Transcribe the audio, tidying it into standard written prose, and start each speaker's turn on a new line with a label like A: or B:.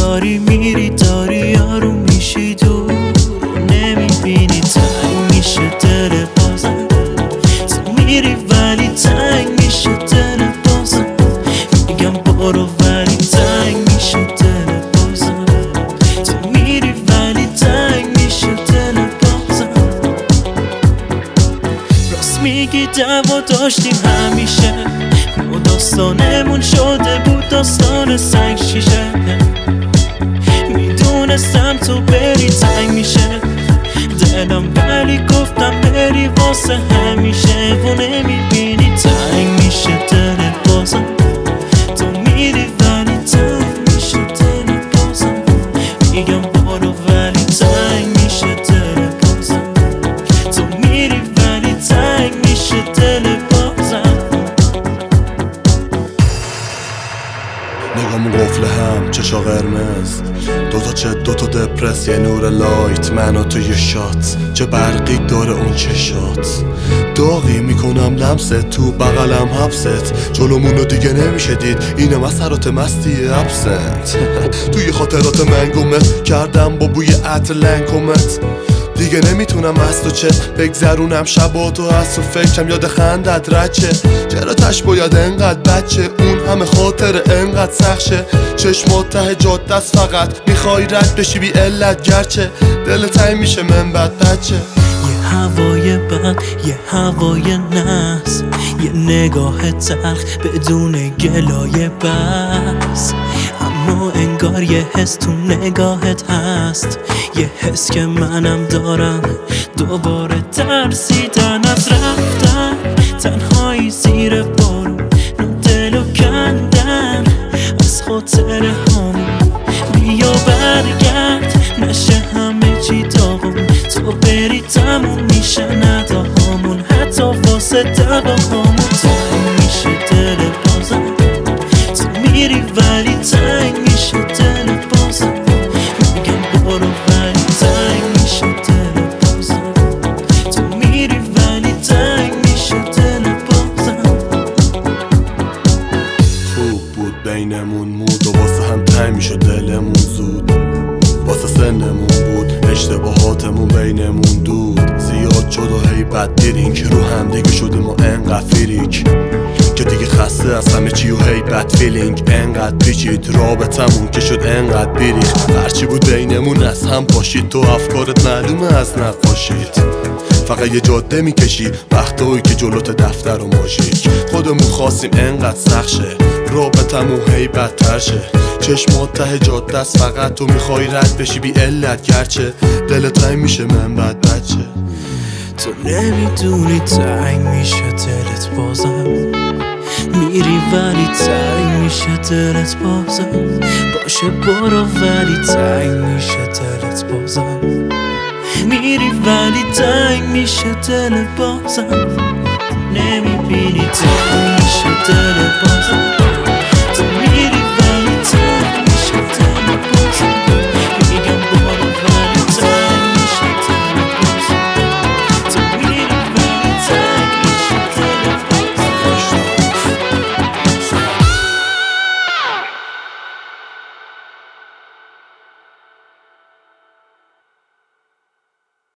A: داری میری داری یارو میشی دور نمیبینی تنگ میشه دل بازم تو میری ولی تنگ میشه دل بازم میگم برو ولی تنگ میشه دل بازم تو میری ولی تنگ میشه دل بازم راست میگی دعوا داشتیم همیشه و داستانمون شده بود داستان سنگ شیشه میدونستم تو بری تنگ میشه دلم ولی گفتم بری واسه همیشه و نمیبینی تنگ میشه دل بازم تو میری ولی تنگ میشه دل بازم میگم برو ولی تنگ میشه دل بازم تو میری ولی تنگ میشه دل بازم
B: نگامون قفل هم چشا قرمز دوتا چه دوتا دپرس یه نور لایت من و تو یه شات چه برقی داره اون چشات داغی میکنم لمست تو بغلم حبست جلومونو دیگه نمیشه دید اینه مسرات مستی ابسنت توی خاطرات من گمت کردم با بوی عطر لنگومت دیگه نمیتونم از تو چه بگذرونم شباتو از تو فکرم یاد خندت رچه چرا تش باید انقدر بچه اون همه خاطر انقدر سخشه چشمات ته جاده است فقط میخوای رد بشی بی علت گرچه دل تنگ میشه من بچه
A: یه هوای بد یه هوای نحس یه نگاه تلخ بدون گلای بس اما انگار یه حس تو نگاهت هست یه حس که منم دارم دوباره ترسیدن از رفتن تنهایی زیر بارون دلو کندن از خاطر همون بیا برگرد نشه همه چی داغون تو بری تموم میشه نداهامون حتی واسه دواهامون تنگ میشه دل بازم تو میری ولی تنگ میشه دل بازم میگم برو ولی تنگ میشه دل بازم تو میری ولی تنگ میشه دل بازم
B: خوب بود بینمون مود و واسه هم تنگ میشه دلمون زود واسه سنمون بود اشتباهاتمون بینمون دود زیاد شد و هی بد دیدین که رو هم دیگه شدیم و انقدر فریک که دیگه خسته از همه چی و هی بد فیلینگ انقدر پیچید رابطمون که شد انقدر بیریخ هرچی بود بینمون از هم پاشید تو افکارت معلومه از نقاشید فقط یه جاده میکشی وقتایی که جلوت دفتر و ماژیک خودمون خواستیم انقدر سخت شه رابطمون هی بدتر شه چشمات ته جاده است فقط تو میخوای رد بشی بی علت گرچه دلت تنگ میشه من بچه
A: تو نمیدونی تنگ میشه دلت بازم میری ولی تنگ میشه دلت بازم باشه برو ولی تنگ میشه دلت بازم میری ولی تنگ میشه دل بازم نمیبینی تنگ میشه دل بازم